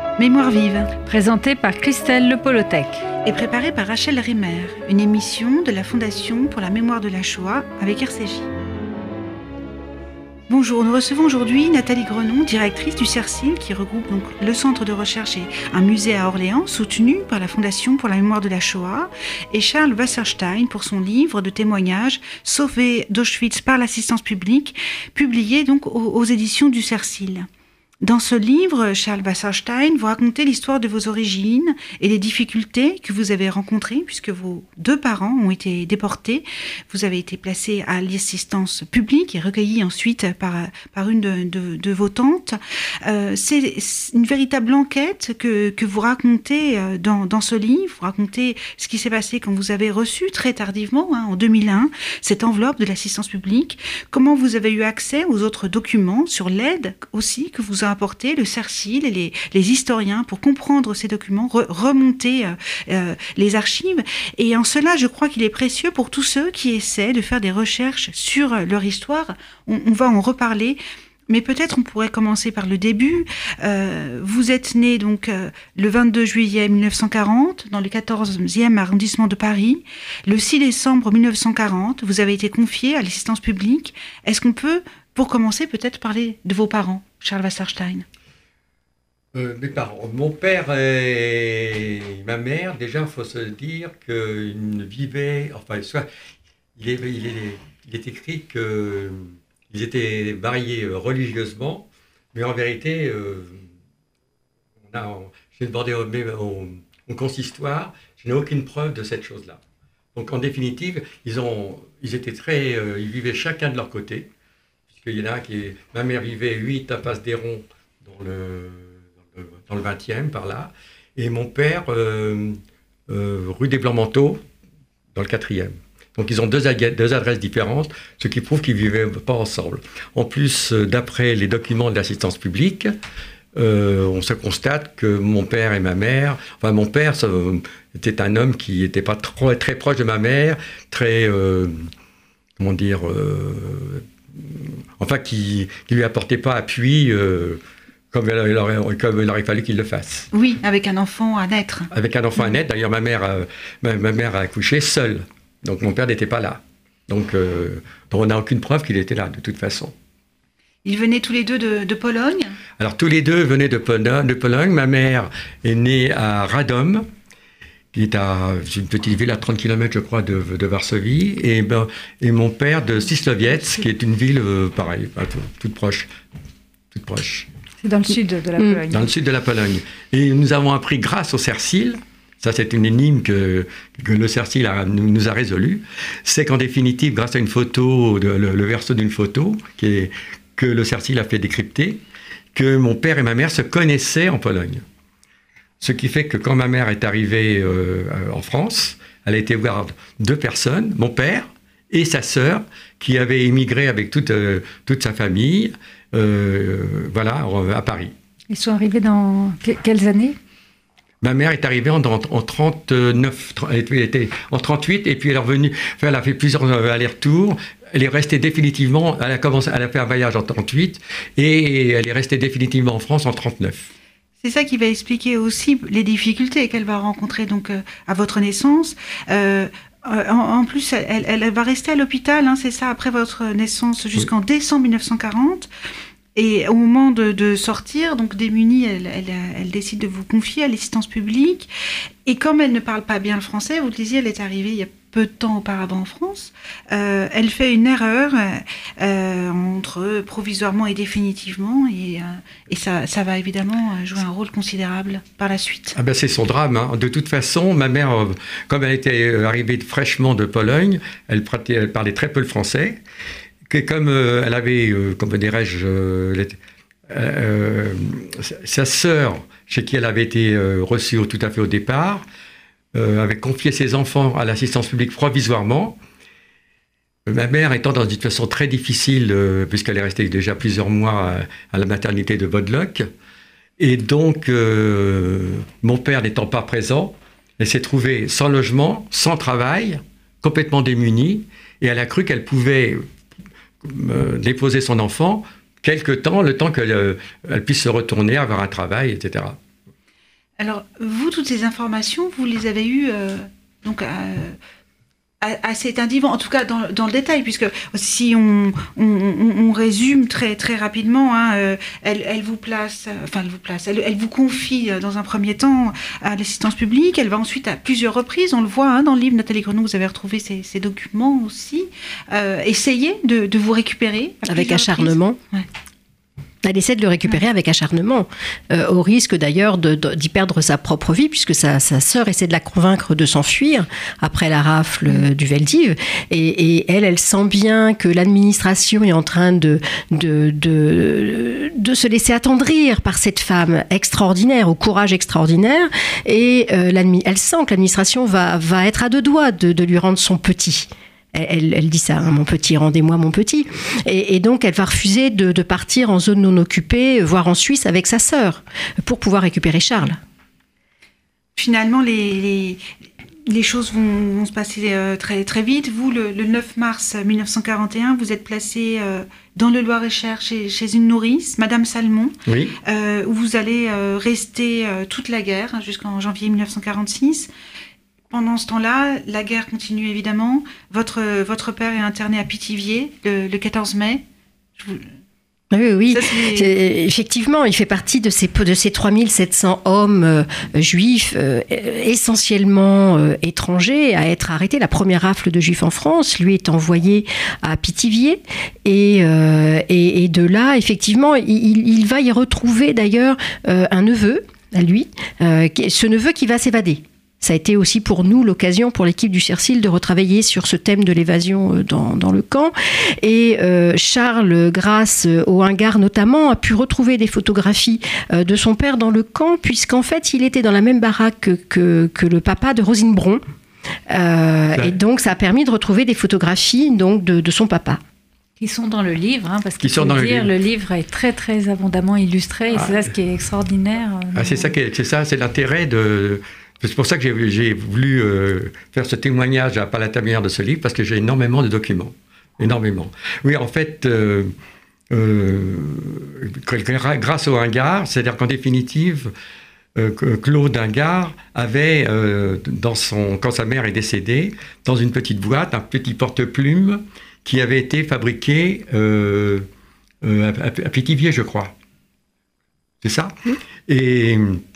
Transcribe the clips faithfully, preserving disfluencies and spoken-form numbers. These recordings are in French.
Mémoire vive, Présenté par Christelle Le Polotec. et préparée par Rachel Rimmer, une émission de la Fondation pour la mémoire de la Shoah avec R C J. Bonjour, nous recevons aujourd'hui Nathalie Grenon, directrice du CERCIL, qui regroupe donc le centre de recherche et un musée à Orléans, soutenu par la Fondation pour la mémoire de la Shoah, et Charles Wasserstein pour son livre de témoignages « Sauvé d'Auschwitz par l'assistance publique », publié donc aux, aux éditions du CERCIL. Dans ce livre, Charles Wasserstein, vous racontez l'histoire de vos origines et les difficultés que vous avez rencontrées puisque vos deux parents ont été déportés. Vous avez été placé à l'assistance publique et recueilli ensuite par, par une de, de, de vos tantes. Euh, c'est une véritable enquête que, que vous racontez dans, dans ce livre. Vous racontez ce qui s'est passé quand vous avez reçu très tardivement, hein, en deux mille un, cette enveloppe de l'assistance publique. Comment vous avez eu accès aux autres documents sur l'aide aussi que vous a apporté le CERCIL et les, les historiens pour comprendre ces documents, re, remonter euh, euh, les archives. Et en cela, je crois qu'il est précieux pour tous ceux qui essaient de faire des recherches sur leur histoire. On, on va en reparler. Mais peut-être on pourrait commencer par le début. Euh, vous êtes né donc euh, le vingt-deux juillet mille neuf cent quarante dans le quatorzième arrondissement de Paris. Le six décembre mille neuf cent quarante, vous avez été confié à l'assistance publique. Est-ce qu'on peut, pour commencer, peut-être parler de vos parents, Charles Wasserstein? Euh, mes parents, mon père et ma mère, déjà, il faut se dire qu'ils vivaient, enfin, soit, il est, il est, il est écrit qu'ils étaient mariés religieusement, mais en vérité, euh, on a, j'ai demandé au, au, au consistoire, je n'ai aucune preuve de cette chose-là. Donc, en définitive, ils, ont, ils étaient très, euh, ils vivaient chacun de leur côté. Il y en a un qui est... Ma mère vivait huit à Passe des Ronds dans le, dans le, dans le vingtième, par là. Et mon père, euh, euh, rue des Blancs-Manteaux, dans le quatrième. Donc ils ont deux, ag- deux adresses différentes, ce qui prouve qu'ils ne vivaient pas ensemble. En plus, euh, d'après les documents de l'assistance publique, euh, on se constate que mon père et ma mère... Enfin, mon père ça, euh, était un homme qui n'était pas trop, très proche de ma mère, très... Euh, comment dire... Euh, Enfin, qui ne lui apportait pas appui euh, comme, il aurait, comme il aurait fallu qu'il le fasse. Oui, avec un enfant à naître. Avec un enfant mmh. à naître. D'ailleurs, ma mère, euh, ma, ma mère a accouché seule. Donc, mon père n'était pas là. Donc, euh, donc on n'a aucune preuve qu'il était là, de toute façon. Ils venaient tous les deux de, de Pologne? Alors, tous les deux venaient de Pologne, de Pologne. Ma mère est née à Radom, qui est à une petite ville à trente kilomètres, je crois, de, de Varsovie, et, ben, et mon père de Syslowiec, qui est une ville, euh, pareil, toute proche, toute proche. C'est dans le sud de la mmh. Pologne. Dans le sud de la Pologne. Et nous avons appris, grâce au CERCIL, ça c'est une énigme que, que le CERCIL a, nous, nous a résolue, c'est qu'en définitive, grâce à une photo, de, le, le verso d'une photo, qui est, que le CERCIL a fait décrypter, que mon père et ma mère se connaissaient en Pologne. Ce qui fait que quand ma mère est arrivée euh, en France, elle a été voir deux personnes, mon père et sa sœur, qui avaient émigré avec toute, euh, toute sa famille, euh, voilà, à Paris. Ils sont arrivés dans quelles années? Ma mère est arrivée en, en, en trente-neuf, elle était en trente-huit, et puis elle est revenue, enfin, elle a fait plusieurs allers-retours. Elle est restée définitivement, elle a commencé, elle a fait un voyage en trente-huit, et elle est restée définitivement en France en trente-neuf. C'est ça qui va expliquer aussi les difficultés qu'elle va rencontrer donc euh, à votre naissance. Euh, en, en plus, elle, elle va rester à l'hôpital, hein, c'est ça, après votre naissance jusqu'en oui. décembre mille neuf cent quarante. Et au moment de, de sortir, donc démunie, elle, elle, elle décide de vous confier à l'assistance publique. Et comme elle ne parle pas bien le français, vous le disiez, elle est arrivée il y a peu de temps auparavant en France, euh, elle fait une erreur euh, entre provisoirement et définitivement, et, euh, et ça, ça va évidemment jouer un rôle considérable par la suite. Ah ben c'est son drame, hein. De toute façon, ma mère, comme elle était arrivée fraîchement de Pologne, elle, elle parlait très peu le français, que comme euh, elle avait, euh, comment dirais-je, euh, euh, sa sœur, chez qui elle avait été euh, reçue tout à fait au départ, Euh, avait confié ses enfants à l'assistance publique provisoirement. Euh, ma mère étant dans une situation très difficile, euh, puisqu'elle est restée déjà plusieurs mois à, à la maternité de Bodlock, et donc euh, mon père n'étant pas présent, elle s'est trouvée sans logement, sans travail, complètement démunie, et elle a cru qu'elle pouvait euh, déposer son enfant quelque temps, le temps qu'elle euh, elle puisse se retourner, avoir un travail, et cetera. Alors, vous, toutes ces informations, vous les avez eues euh, donc, euh, assez tardivement, en tout cas dans, dans le détail, puisque si on, on, on, on résume très, très rapidement, hein, euh, elle, elle vous place, euh, enfin, elle vous place, elle, elle vous confie euh, dans un premier temps à l'assistance publique, elle va ensuite à plusieurs reprises, on le voit hein, dans le livre, Nathalie Grenon, vous avez retrouvé ces, ces documents aussi, euh, essayer de, de vous récupérer. Avec acharnement. Ouais. Elle essaie de le récupérer avec acharnement, euh, au risque d'ailleurs de, de, d'y perdre sa propre vie, puisque sa, sa sœur essaie de la convaincre de s'enfuir après la rafle mmh. du Veldiv. Et, et elle, elle sent bien que l'administration est en train de, de, de, de se laisser attendrir par cette femme extraordinaire, au courage extraordinaire. Et euh, elle sent que l'administration va, va être à deux doigts de, de lui rendre son petit. Elle, elle dit ça, hein, mon petit, rendez-moi mon petit. Et, et donc, elle va refuser de, de partir en zone non occupée, voire en Suisse avec sa sœur, pour pouvoir récupérer Charles. Finalement, les, les, les choses vont, vont se passer euh, très, très vite. Vous, le, le neuf mars mille neuf cent quarante et un, vous êtes placé euh, dans le Loir-et-Cher chez, chez une nourrice, Madame Salmon, oui. euh, où vous allez euh, rester euh, toute la guerre, hein, jusqu'en janvier mille neuf cent quarante-six. Pendant ce temps-là, la guerre continue évidemment. Votre, votre père est interné à Pithiviers le, le quatorze mai. Je vous... Oui, oui. Ça, c'est... Effectivement, il fait partie de ces, de ces trois mille sept cents hommes euh, juifs, euh, essentiellement euh, étrangers, à être arrêtés. La première rafle de juifs en France, lui, est envoyé à Pithiviers. Et, euh, et, et de là, effectivement, il, il va y retrouver d'ailleurs euh, un neveu, à lui, euh, ce neveu qui va s'évader. Ça a été aussi pour nous l'occasion, pour l'équipe du CERCIL, de retravailler sur ce thème de l'évasion dans, dans le camp. Et euh, Charles, grâce au Hangar notamment, a pu retrouver des photographies euh, de son père dans le camp, puisqu'en fait, il était dans la même baraque que, que, que le papa de Rosine Bron. Euh, ouais. Et donc, ça a permis de retrouver des photographies donc, de, de son papa. Qui sont dans le livre, hein, parce qu'il faut le dire, le livre. le livre est très très abondamment illustré, et ah, c'est ça ce qui est extraordinaire. Ah, c'est, ça qui est, c'est ça, c'est l'intérêt de... C'est pour ça que j'ai, j'ai voulu euh, faire ce témoignage à la première de ce livre, parce que j'ai énormément de documents. Énormément. Oui, en fait, euh, euh, grâce au Hangar, c'est-à-dire qu'en définitive, euh, Claude Hangar avait, euh, dans son, quand sa mère est décédée, dans une petite boîte, un petit porte-plume qui avait été fabriqué euh, euh, à, à Pithiviers, je crois. C'est ça ? Mmh. Et...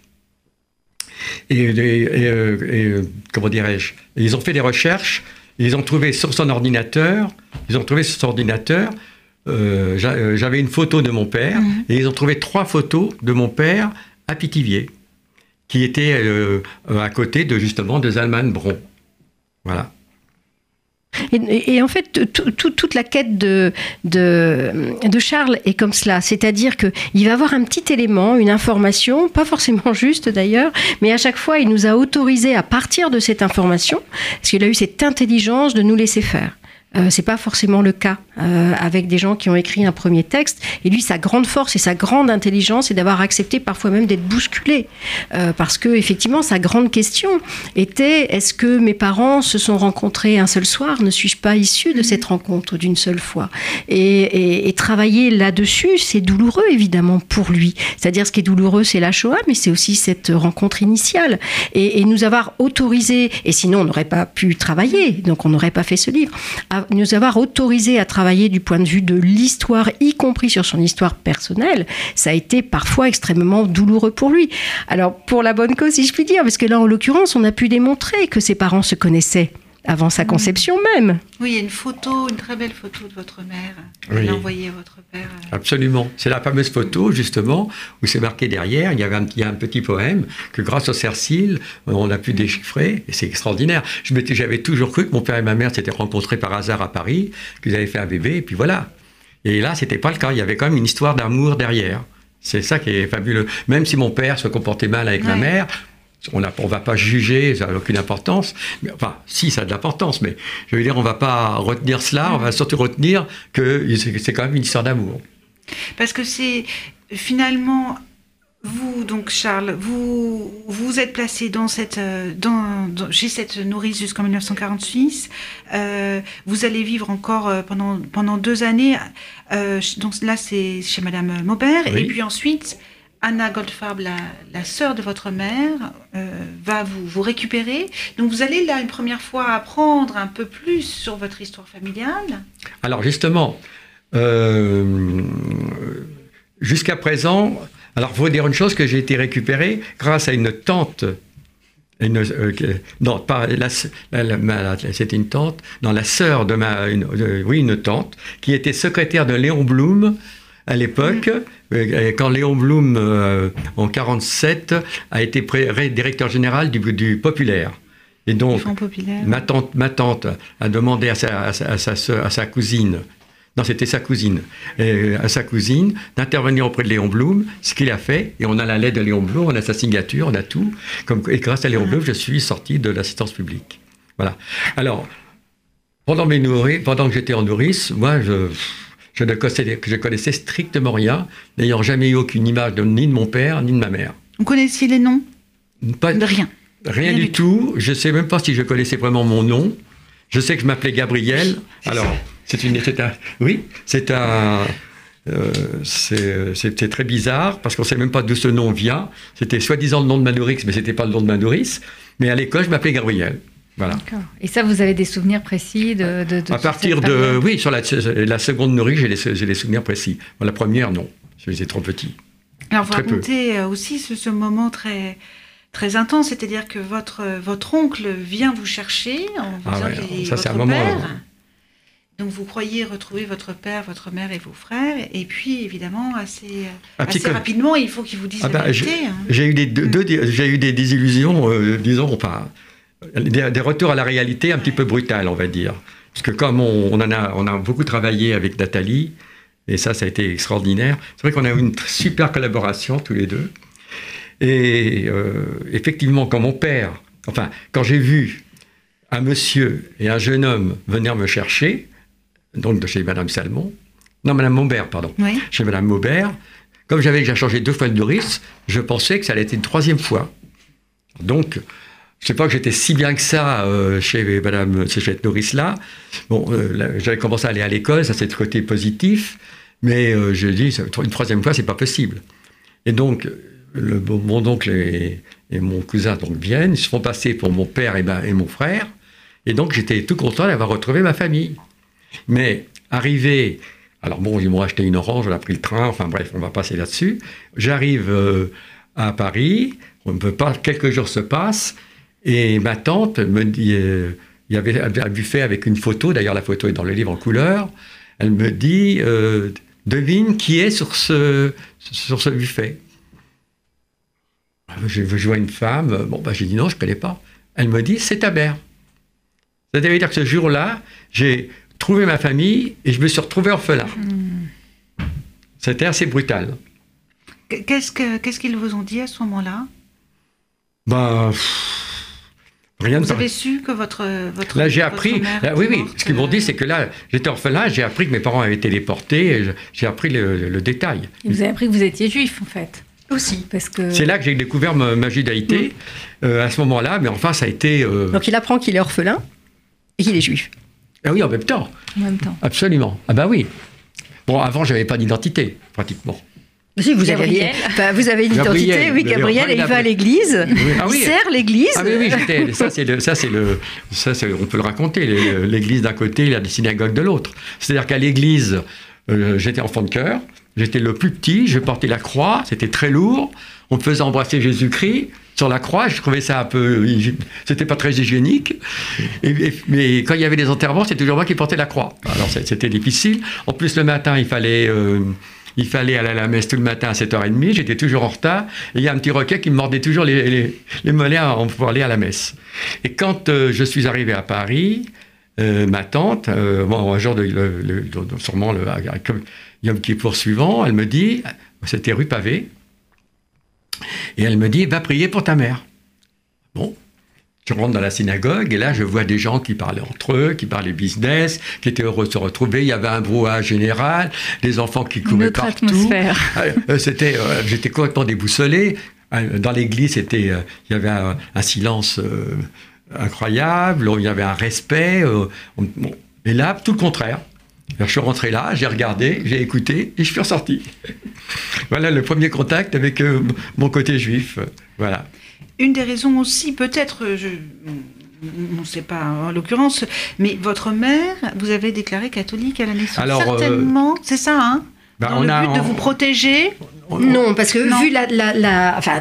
Et, et, et, et comment dirais-je, ils ont fait des recherches, ils ont trouvé sur son ordinateur, ils ont trouvé sur son ordinateur, euh, j'avais une photo de mon père, mmh. et ils ont trouvé trois photos de mon père à Pithiviers, qui étaient euh, à côté de justement de Zalman Bron. Voilà. Et, et en fait, tout, tout, toute la quête de, de, de Charles est comme cela. C'est-à-dire qu'il va avoir un petit élément, une information, pas forcément juste d'ailleurs, mais à chaque fois, il nous a autorisé à partir de cette information, parce qu'il a eu cette intelligence de nous laisser faire. Euh, c'est pas forcément le cas euh, avec des gens qui ont écrit un premier texte. Et lui, sa grande force et sa grande intelligence, c'est d'avoir accepté parfois même d'être bousculé. Euh, parce que, effectivement, sa grande question était, est-ce que mes parents se sont rencontrés un seul soir ? Ne suis-je pas issu de cette rencontre d'une seule fois ? et, et, et travailler là-dessus, c'est douloureux, évidemment, pour lui. C'est-à-dire, ce qui est douloureux, c'est la Shoah, mais c'est aussi cette rencontre initiale. Et, et nous avoir autorisé, et sinon, on n'aurait pas pu travailler, donc on n'aurait pas fait ce livre, à nous avoir autorisé à travailler du point de vue de l'histoire, y compris sur son histoire personnelle, ça a été parfois extrêmement douloureux pour lui. Alors, pour la bonne cause, si je puis dire, parce que là, en l'occurrence, on a pu démontrer que ses parents se connaissaient avant sa conception même. Oui, il y a une photo, une très belle photo de votre mère. Vous oui. l'envoyez à votre père. Absolument. C'est la fameuse photo, justement, où c'est marqué derrière, il y, avait un, il y a un petit poème que grâce au CERCIL, on a pu déchiffrer, et c'est extraordinaire. Je m'étais, j'avais toujours cru que mon père et ma mère s'étaient rencontrés par hasard à Paris, qu'ils avaient fait un bébé, et puis voilà. Et là, c'était pas le cas. Il y avait quand même une histoire d'amour derrière. C'est ça qui est fabuleux. Même si mon père se comportait mal avec ouais. ma mère, on ne va pas juger, ça n'a aucune importance. Mais, enfin, si, ça a de l'importance, mais je veux dire, on ne va pas retenir cela, on va surtout retenir que c'est, c'est quand même une histoire d'amour. Parce que c'est finalement, vous, donc Charles, vous vous êtes placé dans cette, dans, dans, chez cette nourrice jusqu'en mille neuf cent quarante-six. Euh, vous allez vivre encore pendant, pendant deux années. Euh, donc là, c'est chez Madame Maubert. Oui. Et puis ensuite... Anna Goldfarb, la, la sœur de votre mère, euh, va vous, vous récupérer. Donc vous allez là une première fois apprendre un peu plus sur votre histoire familiale. Alors justement, euh, jusqu'à présent, alors il faut dire une chose, que j'ai été récupéré grâce à une tante. Une, euh, non, pas la, la, la, la, c'était une tante, non, la sœur de ma, une, euh, oui, une tante, qui était secrétaire de Léon Blum à l'époque, mmh. euh, quand Léon Blum, euh, en quarante-sept, a été pré- directeur général du, du Populaire. Et donc, ma tante, ma tante a demandé à sa, à sa, à sa, soeur, à sa cousine, non, c'était sa cousine, et à sa cousine d'intervenir auprès de Léon Blum, ce qu'il a fait, et on a la lettre de Léon Blum, on a sa signature, on a tout, comme, et grâce à Léon Blum, je suis sorti de l'assistance publique. Voilà. Alors, pendant, mes nourri- pendant que j'étais en nourrice, moi, je... Je ne connaissais, je connaissais strictement rien, n'ayant jamais eu aucune image de, ni de mon père, ni de ma mère. Vous connaissiez les noms ? Pas, de rien. Rien, rien du, du tout. tout. Je ne sais même pas si je connaissais vraiment mon nom. Je sais que je m'appelais Gabriel. Alors, c'est une, c'est un, oui, c'est un, euh, c'est, c'était très bizarre parce qu'on ne sait même pas d'où ce nom vient. C'était soi-disant le nom de ma nourrice, mais ce n'était pas le nom de ma nourrice. Mais à l'école, je m'appelais Gabriel. Voilà. D'accord. Et ça, vous avez des souvenirs précis de, de, de à partir de, oui, sur la, la seconde nourrice, j'ai les, j'ai les souvenirs précis. La première, non, je les ai trop petits. Alors, vous racontez peu. aussi ce, ce moment très, très intense, c'est-à-dire que votre, votre oncle vient vous chercher en vous ah disant ouais, qu'il est ça, votre c'est un moment, père. Euh... Donc, vous croyez retrouver votre père, votre mère et vos frères, et puis, évidemment, assez, assez que... rapidement, il faut qu'ils vous disent ah la bah, vérité. J'ai, hein. j'ai, eu des, deux, deux, j'ai eu des désillusions, euh, disons, enfin... Des, des retours à la réalité un petit peu brutales, on va dire. Parce que comme on, on, en a, on a beaucoup travaillé avec Nathalie, et ça, ça a été extraordinaire, c'est vrai qu'on a eu une super collaboration tous les deux. Et euh, effectivement, quand mon père, enfin, quand j'ai vu un monsieur et un jeune homme venir me chercher, donc de chez Madame Salmon, non, Madame Maubert, pardon, oui. chez Madame Maubert, comme j'avais déjà changé deux fois de nourrice, je pensais que ça allait être une troisième fois. Donc, je ne sais pas que j'étais si bien que ça euh, chez Madame, chez cette nourrice-là. Bon, euh, là, j'avais commencé à aller à l'école, ça c'est le côté positif, mais euh, je dis, une troisième fois, c'est pas possible. Et donc, le, mon oncle et, et mon cousin donc, viennent, ils se font passer pour mon père et, ben, et mon frère, et donc j'étais tout content d'avoir retrouvé ma famille. Mais arrivé, alors bon, ils m'ont acheté une orange, on a pris le train, enfin bref, on va passer là-dessus. J'arrive euh, à Paris, on ne peut pas, quelques jours se passent, et ma tante me dit, euh, il y avait un buffet avec une photo, d'ailleurs la photo est dans le livre en couleur, elle me dit, euh, devine qui est sur ce, sur ce buffet. Je, je vois une femme, bon, bah, j'ai dit non, je ne connais pas. Elle me dit, c'est ta mère. Ça veut dire que ce jour-là, j'ai trouvé ma famille et je me suis retrouvé orphelin. Mmh. C'était assez brutal. Qu'est-ce, que, qu'est-ce qu'ils vous ont dit à ce moment-là ? Ben... Rien vous de... avez su que votre, votre Là, j'ai votre appris. Là, oui, oui. morte, Ce qu'ils m'ont dit, c'est que là, j'étais orphelin, j'ai appris que mes parents avaient été déportés, j'ai appris le, le, le détail. Et vous avez appris que vous étiez juif, en fait. Aussi, parce que... C'est là que j'ai découvert ma, ma judaïté, mmh. euh, à ce moment-là, mais enfin, ça a été... Euh... Donc, il apprend qu'il est orphelin et qu'il est juif. Ah oui, en même temps. En même temps. Absolument. Ah ben oui. Bon, avant, j'avais pas d'identité, pratiquement. Si, vous avez, enfin, vous avez une identité, Gabriel, oui, Gabriel, et il va à l'église, oui. Ah, oui. Il sert l'église. Ah oui, oui, j'étais, ça, c'est le, ça, c'est le, ça, c'est, on peut le raconter, l'église d'un côté, la synagogue de l'autre. C'est-à-dire qu'à l'église, euh, j'étais enfant de chœur, j'étais le plus petit, je portais la croix, c'était très lourd, on me faisait embrasser Jésus-Christ sur la croix, je trouvais ça un peu, c'était pas très hygiénique, et, et, mais quand il y avait des enterrements, c'était toujours moi qui portais la croix. Alors c'était difficile, en plus le matin, il fallait... Euh, Il fallait aller à la messe tout le matin à sept heures trente, j'étais toujours en retard, et il y a un petit requin qui me mordait toujours les, les, les mollets pour aller à la messe. Et quand euh, je suis arrivé à Paris, euh, ma tante, euh, bon, un jour, de, le, le, sûrement le Yom Kippour suivant, elle me dit, c'était rue Pavée, et elle me dit, va prier pour ta mère. Bon. Je rentre dans la synagogue et là, je vois des gens qui parlaient entre eux, qui parlaient business, qui étaient heureux de se retrouver. Il y avait un brouhaha général, des enfants qui couraient partout. Atmosphère. C'était, euh, j'étais complètement déboussolé. Dans l'église, c'était, euh, il y avait un, un silence euh, incroyable, il y avait un respect. Euh, on, bon. Et là, tout le contraire. Alors, je suis rentré là, j'ai regardé, j'ai écouté et je suis ressorti. Voilà le premier contact avec euh, mon côté juif. Voilà. Une des raisons aussi, peut-être, je, on ne sait pas en l'occurrence, mais votre mère, vous avez déclaré catholique à la naissance. Alors, certainement, euh, c'est ça, hein bah, dans on le a, but on... de vous protéger. Non, parce que non. vu la, la, la enfin,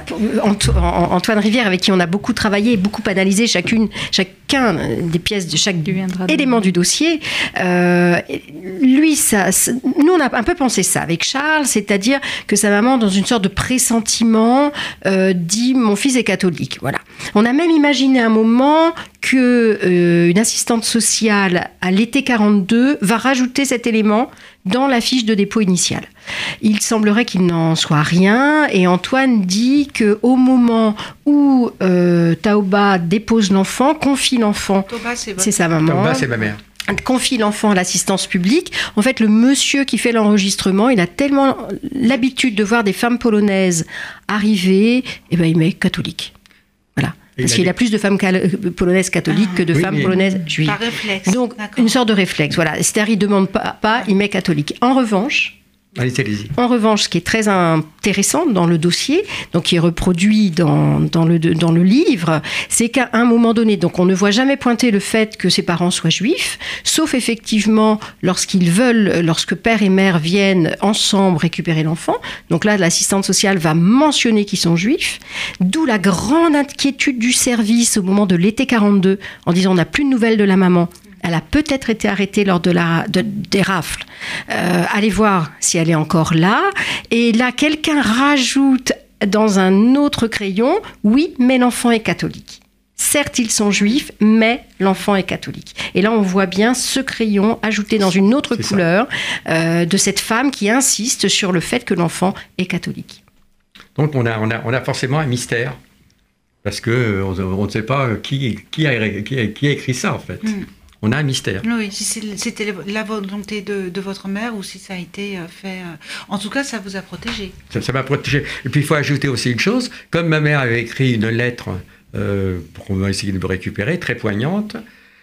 Antoine Rivière, avec qui on a beaucoup travaillé, beaucoup analysé chacune, chacun des pièces de chaque élément du dossier, euh, lui, ça, ça, nous on a un peu pensé ça avec Charles, c'est-à-dire que sa maman, dans une sorte de pressentiment, euh, dit mon fils est catholique. Voilà. On a même imaginé un moment que euh, une assistante sociale à l'été quarante-deux va rajouter cet élément dans la fiche de dépôt initiale. Il semblerait qu'il n'en soit rien, et Antoine dit qu'au moment où euh, Taoba dépose l'enfant, confie l'enfant, Taoba, c'est, c'est sa maman. Taoba, c'est ma mère. Confie l'enfant à l'assistance publique. En fait, le monsieur qui fait l'enregistrement, il a tellement l'habitude de voir des femmes polonaises arriver, et ben il met catholique. Voilà. Parce qu'il y a plus de femmes cal- polonaises catholiques ah, que de oui, femmes mais... polonaises juives. Par réflexe. Donc, d'accord. Une sorte de réflexe. Voilà. C'est-à-dire, il ne demande pas, pas, il met catholique. En revanche, Allez, allez-y. En revanche, ce qui est très intéressant dans le dossier, donc qui est reproduit dans, dans, le, dans le livre, c'est qu'à un moment donné, donc on ne voit jamais pointer le fait que ses parents soient juifs, sauf effectivement lorsqu'ils veulent, lorsque père et mère viennent ensemble récupérer l'enfant. Donc là, l'assistante sociale va mentionner qu'ils sont juifs, d'où la grande inquiétude du service au moment de l'été quarante-deux, en disant on n'a plus de nouvelles de la maman. Elle a peut-être été arrêtée lors de la, de, des rafles. Euh, allez voir si elle est encore là. Et là, quelqu'un rajoute dans un autre crayon, oui, mais l'enfant est catholique. Certes, ils sont juifs, mais l'enfant est catholique. Et là, on voit bien ce crayon ajouté dans une autre C'est couleur euh, de cette femme qui insiste sur le fait que l'enfant est catholique. Donc, on a, on a, on a forcément un mystère. Parce qu'on on ne sait pas qui, qui, a, qui, a, qui a écrit ça, en fait. Mm. On a un mystère. Oui, si c'était la volonté de, de votre mère ou si ça a été fait... En tout cas, ça vous a protégé. Ça, ça m'a protégé. Et puis, il faut ajouter aussi une chose. Comme ma mère avait écrit une lettre euh, pour essayer de me récupérer, très poignante,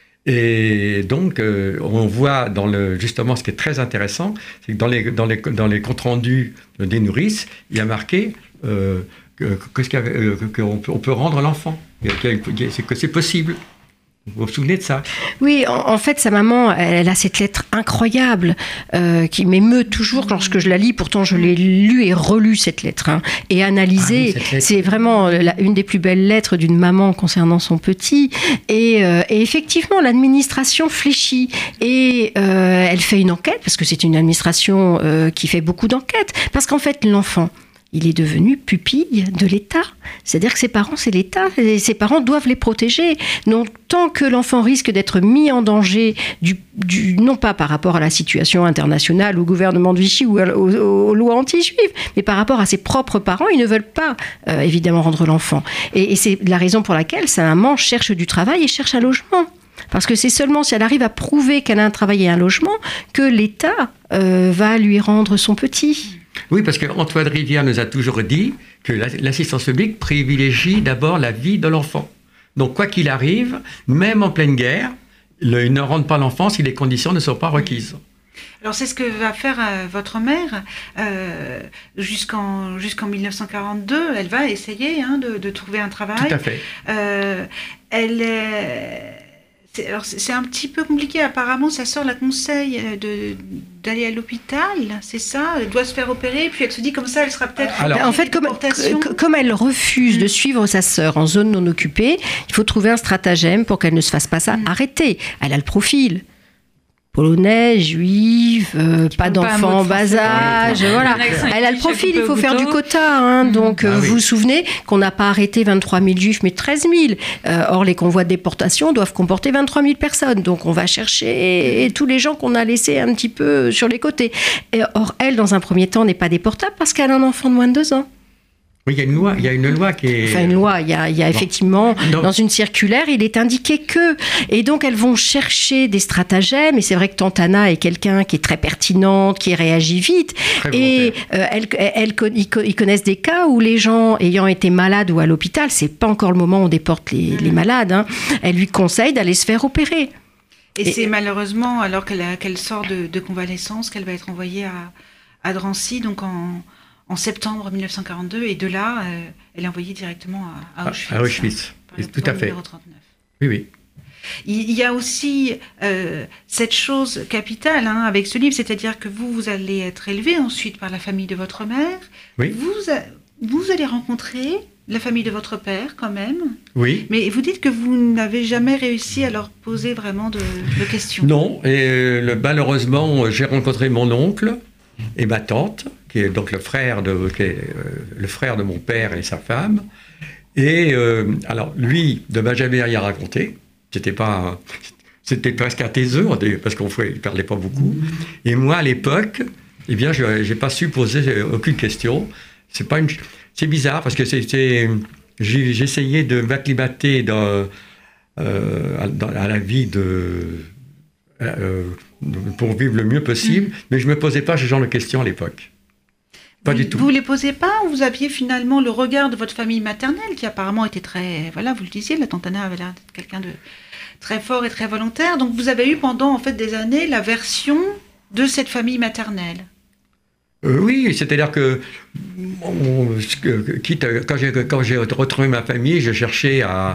et donc, euh, on voit dans le, justement ce qui est très intéressant, c'est que dans les, dans les, dans les comptes rendus des nourrices, il y a marqué euh, que, que, que, euh, qu'on peut, on peut rendre l'enfant, que, que c'est possible. Vous vous souvenez de ça ? Oui, en, en fait, sa maman, elle a cette lettre incroyable euh, qui m'émeut toujours lorsque je la lis. Pourtant, je l'ai lue et relue, cette lettre, hein, et analysée. Ah, oui, c'est vraiment la, une des plus belles lettres d'une maman concernant son petit. Et, euh, et effectivement, l'administration fléchit. Et euh, elle fait une enquête, parce que c'est une administration euh, qui fait beaucoup d'enquêtes. Parce qu'en fait, l'enfant... il est devenu pupille de l'État. C'est-à-dire que ses parents, c'est l'État. Et ses parents doivent les protéger. Donc, tant que l'enfant risque d'être mis en danger, du, du, non pas par rapport à la situation internationale, au gouvernement de Vichy ou aux, aux, aux lois anti-juives, mais par rapport à ses propres parents, ils ne veulent pas, euh, évidemment, rendre l'enfant. Et, et c'est la raison pour laquelle sa maman cherche du travail et cherche un logement. Parce que c'est seulement si elle arrive à prouver qu'elle a un travail et un logement que l'État euh, va lui rendre son petit. Oui, parce qu'Antoine Rivière nous a toujours dit que l'assistance publique privilégie d'abord la vie de l'enfant. Donc, quoi qu'il arrive, même en pleine guerre, le, il ne rentre pas l'enfant si les conditions ne sont pas requises. Alors, c'est ce que va faire euh, votre mère euh, jusqu'en, jusqu'en dix-neuf cent quarante-deux. Elle va essayer hein, de, de trouver un travail. Tout à fait. Euh, elle est... C'est, alors c'est un petit peu compliqué. Apparemment, sa sœur la conseille de, d'aller à l'hôpital, c'est ça ? Elle doit se faire opérer, puis elle se dit comme ça, elle sera peut-être... Alors, en fait, comme, comme elle refuse mmh. de suivre sa sœur en zone non occupée, il faut trouver un stratagème pour qu'elle ne se fasse pas ça. Mmh. Arrêter. Elle a le profil. Polonais, juive, euh, pas d'enfants en bas âge, voilà. Elle a le profil, il faut faire du quota. Hein, mmh. Donc, euh, ah, oui. vous vous souvenez qu'on n'a pas arrêté vingt-trois mille juifs, mais treize mille. Euh, or, les convois de déportation doivent comporter vingt-trois mille personnes. Donc, on va chercher et tous les gens qu'on a laissés un petit peu sur les côtés. Et, or, elle, dans un premier temps, n'est pas déportable parce qu'elle a un enfant de moins de deux ans. Oui, il y a une loi, il y a une loi qui est... Enfin, une loi, il y a, il y a effectivement, non. dans une circulaire, il est indiqué que... Et donc, elles vont chercher des stratagèmes, et c'est vrai que Tante Anna est quelqu'un qui est très pertinente, qui réagit vite, très et euh, elles, elles, ils connaissent des cas où les gens ayant été malades ou à l'hôpital, c'est pas encore le moment où on déporte les, mmh. les malades, hein, elles lui conseillent d'aller se faire opérer. Et, et c'est malheureusement, alors qu'elle, a, qu'elle sort de, de convalescence, qu'elle va être envoyée à, à Drancy, donc en, en septembre mille neuf cent quarante-deux, et de là, euh, elle est envoyée directement à, à Auschwitz. À Auschwitz, hein, tout à fait. trente-neuf. Oui, oui. Il y a aussi euh, cette chose capitale hein, avec ce livre, c'est-à-dire que vous, vous allez être élevé ensuite par la famille de votre mère. Oui. Vous, vous allez rencontrer la famille de votre père quand même. Oui. Mais vous dites que vous n'avez jamais réussi à leur poser vraiment de, de questions. Non, et euh, malheureusement, j'ai rencontré mon oncle et ma tante, qui est donc le frère de, qui est, euh, le frère de mon père et sa femme. Et euh, alors, lui, ne m'a jamais rien raconté. C'était pas, c'était presque un taiseux, parce qu'on ne parlait pas beaucoup. Et moi, à l'époque, eh bien, je n'ai pas su poser aucune question. C'est pas une, c'est bizarre, parce que c'était, j'ai, j'essayais de m'acclimater dans, euh, dans, à la vie de, euh, pour vivre le mieux possible, mais je ne me posais pas ce genre de questions à l'époque. Pas vous, du tout. Vous ne les posez pas, ou vous aviez finalement le regard de votre famille maternelle, qui apparemment était très... Voilà, vous le disiez, la tante Anna avait l'air d'être quelqu'un de très fort et très volontaire. Donc vous avez eu pendant en fait des années la version de cette famille maternelle. Euh, oui, c'est-à-dire que, on, quitte, quand, j'ai, quand j'ai retrouvé ma famille, je cherchais à,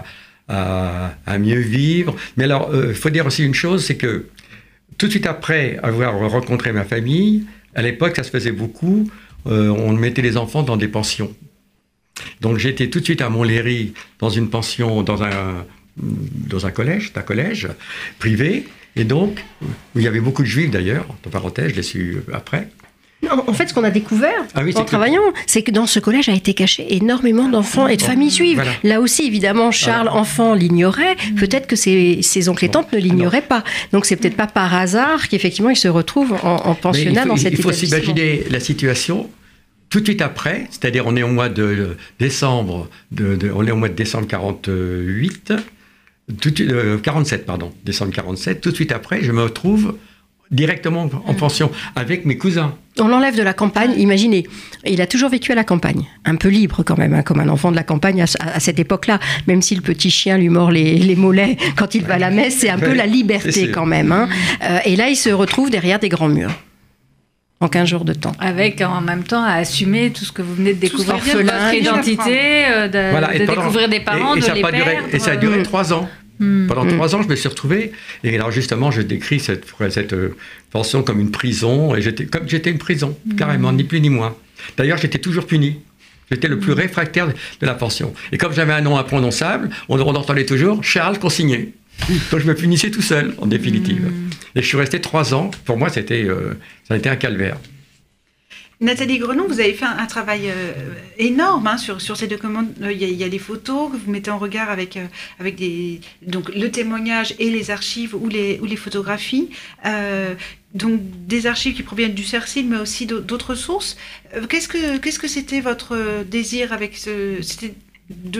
à, à mieux vivre. Mais alors, il euh, faut dire aussi une chose, c'est que tout de suite après avoir rencontré ma famille, à l'époque, ça se faisait beaucoup, euh, on mettait les enfants dans des pensions. Donc j'étais tout de suite à Montlhéry, dans une pension, dans un, dans un collège, un collège privé, et donc, où il y avait beaucoup de juifs d'ailleurs, entre parenthèses, je l'ai su après. En fait, ce qu'on a découvert ah oui, en que... travaillant, c'est que dans ce collège a été caché énormément d'enfants et de familles juives. Voilà. Là aussi, évidemment, Charles, voilà. enfant, l'ignorait. Peut-être que ses, ses oncles et tantes ne l'ignoraient pas. Donc, c'est peut-être pas par hasard qu'effectivement, il se retrouve en, en pensionnat faut, dans cet il faut établissement. s'imaginer la situation tout de suite après, c'est-à-dire on est au mois de décembre, de, de, on est au mois de décembre quarante-huit, tout, euh, quarante-sept, pardon, décembre quarante-sept. Tout de suite après, je me retrouve directement en pension avec mes cousins. On l'enlève de la campagne, imaginez, il a toujours vécu à la campagne, un peu libre quand même, hein, comme un enfant de la campagne à, à cette époque-là, même si le petit chien lui mord les, les mollets quand il va à la messe, c'est un peu la liberté quand même. Hein. Euh, et là, il se retrouve derrière des grands murs. En quinze jours de temps. Avec en même temps à assumer tout ce que vous venez de découvrir, votre identité, euh, de, voilà, de pendant, découvrir des parents, et, et de ça les perdre. Duré, et ça a duré mmh. trois ans. Mmh. Pendant mmh. trois ans, je me suis retrouvé. Et alors justement, je décris cette, cette euh, pension comme une prison. Et j'étais, comme j'étais une prison, mmh. carrément, ni plus ni moins. D'ailleurs, j'étais toujours puni. J'étais le plus réfractaire de la pension. Et comme j'avais un nom imprononçable, on, on entendait toujours Charles consigné. Donc je me punissais tout seul, en définitive. Mmh. Et je suis resté trois ans. Pour moi, c'était, euh, ça a été un calvaire. Nathalie Grenon, vous avez fait un, un travail euh, énorme hein, sur, sur ces documents. Il y, a, il y a des photos que vous mettez en regard avec, euh, avec des, donc, le témoignage et les archives ou les, ou les photographies. Euh, donc des archives qui proviennent du CERCIL, mais aussi d'autres sources. Euh, qu'est-ce que, qu'est-ce que c'était votre désir avec ce... C'était de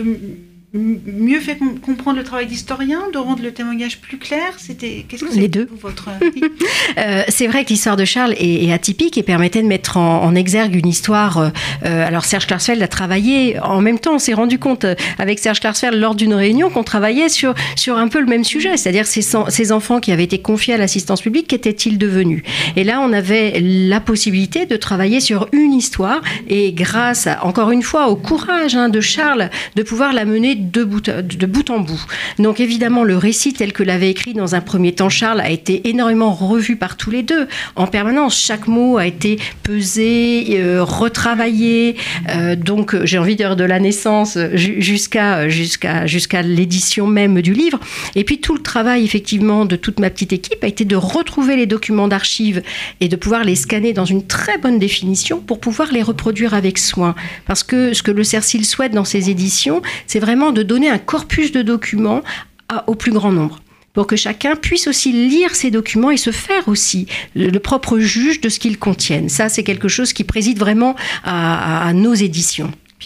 mieux faire comprendre le travail d'historien, de rendre le témoignage plus clair. C'était qu'est-ce que les deux. Votre... euh, c'est vrai que l'histoire de Charles est, est atypique et permettait de mettre en, en exergue une histoire. Euh, alors Serge Klarsfeld a travaillé en même temps. On s'est rendu compte avec Serge Klarsfeld lors d'une réunion qu'on travaillait sur sur un peu le même sujet, c'est-à-dire ces, ces enfants qui avaient été confiés à l'assistance publique, qu'étaient-ils devenus? Et là, on avait la possibilité de travailler sur une histoire et grâce à, encore une fois au courage hein, de Charles de pouvoir la mener de bout, de bout en bout. Donc évidemment, le récit tel que l'avait écrit dans un premier temps Charles a été énormément revu par tous les deux. En permanence, chaque mot a été pesé, euh, retravaillé. Euh, donc j'ai envie de dire de la naissance jusqu'à, jusqu'à, jusqu'à l'édition même du livre. Et puis tout le travail effectivement de toute ma petite équipe a été de retrouver les documents d'archives et de pouvoir les scanner dans une très bonne définition pour pouvoir les reproduire avec soin. Parce que ce que le CERCIL souhaite dans ses éditions, c'est vraiment de donner un corpus de documents à, au plus grand nombre, pour que chacun puisse aussi lire ces documents et se faire aussi le, le propre juge de ce qu'ils contiennent. Ça, c'est quelque chose qui préside vraiment à, à, à nos éditions.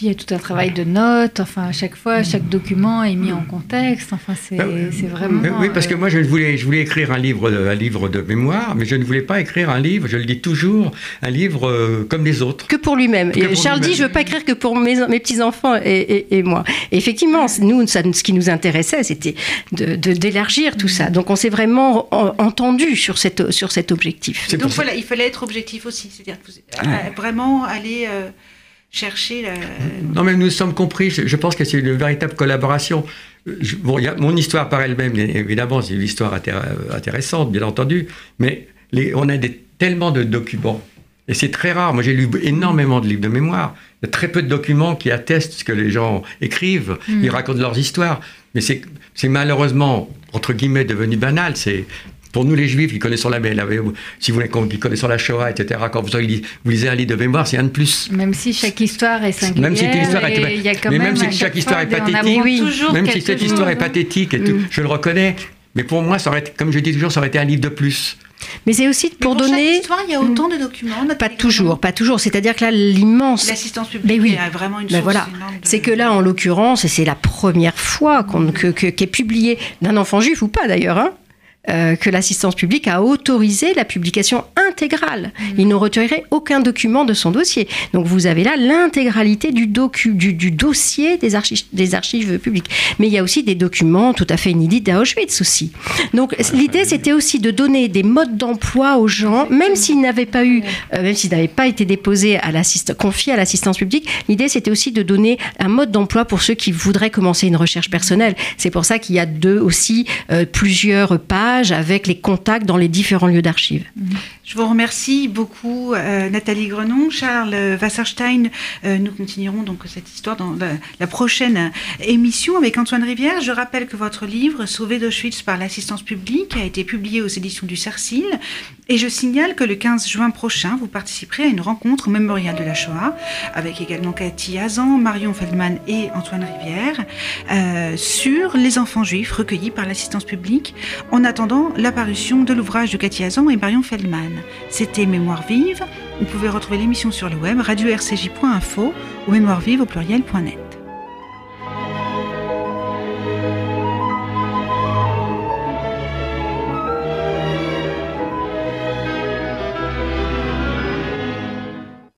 puis il y a tout un travail de notes. Enfin, à chaque fois, chaque document est mis en contexte. Enfin, c'est, bah, c'est vraiment... Oui, parce que moi, je voulais, je voulais écrire un livre, un livre de mémoire, mais je ne voulais pas écrire un livre, je le dis toujours, un livre euh, comme les autres. Que pour lui-même. Et Charles lui-même. dit, je ne veux pas écrire que pour mes, mes petits-enfants et, et, et moi. Et effectivement, nous, ça, ce qui nous intéressait, c'était de, de, d'élargir tout ça. Donc, on s'est vraiment entendu sur, cette, sur cet objectif. C'est Donc, voilà, il fallait être objectif aussi. C'est-à-dire que vous, ouais. vraiment aller... Euh, chercher la... Non, mais nous sommes compris. Je pense que c'est une véritable collaboration. Je, bon, y a, mon histoire par elle-même, évidemment, c'est une histoire intéressante, bien entendu, mais les, on a des, tellement de documents, et c'est très rare. Moi, j'ai lu énormément de livres de mémoire. Il y a très peu de documents qui attestent ce que les gens écrivent. Mmh. Ils racontent leurs histoires. Mais c'est, c'est malheureusement, entre guillemets, devenu banal. C'est... Pour nous, les Juifs, qui connaissons la, la si vous voulez, qui connaissons la Shoah, et cetera, quand vous, vous lisez un livre de mémoire, c'est un de plus. Même si chaque histoire est singulière, même si l'histoire est, et y a quand mais même, même si chaque histoire est pathétique, oui, même si cette histoire est pathétique, et tout, mmh. je le reconnais, mais pour moi, ça aurait été, comme je dis toujours, ça aurait été un livre de plus. Mais c'est aussi pour, pour donner. Chaque histoire, il y a autant de documents. Pas toujours, pas toujours. C'est-à-dire que là, l'immense. L'assistance publique oui. a vraiment une source voilà. énorme. De... C'est que là, en l'occurrence, et c'est la première fois qu'on, mmh. que, que, qu'est publié d'un enfant juif ou pas d'ailleurs. Hein, Euh, que l'assistance publique a autorisé la publication intégrale. Mmh. Il ne retirerait aucun document de son dossier. Donc vous avez là l'intégralité du, docu, du, du dossier des archives, des archives publiques. Mais il y a aussi des documents tout à fait inédits d'Auschwitz aussi. Donc ouais, l'idée c'était aussi de donner des modes d'emploi aux gens, même s'ils n'avaient pas eu, euh, même s'ils n'avaient pas été déposés à l'assist- confiés à l'assistance publique. L'idée c'était aussi de donner un mode d'emploi pour ceux qui voudraient commencer une recherche personnelle. C'est pour ça qu'il y a deux aussi euh, plusieurs pages avec les contacts dans les différents lieux d'archives. Je vous remercie beaucoup, euh, Nathalie Grenon. Charles Wasserstein, euh, nous continuerons donc cette histoire dans la, la prochaine émission avec Antoine Rivière. Je rappelle que votre livre, Sauvé d'Auschwitz par l'assistance publique, a été publié aux éditions du Cersil. Et je signale que le quinze juin prochain, vous participerez à une rencontre au Mémorial de la Shoah, avec également Cathy Hazan, Marion Feldman et Antoine Rivière, euh, sur les enfants juifs recueillis par l'assistance publique, en attendant l'apparition de l'ouvrage de Cathy Hazan et Marion Feldman. C'était Mémoire vive. Vous pouvez retrouver l'émission sur le web, radio r c j point info ou mémoire vive au pluriel point net.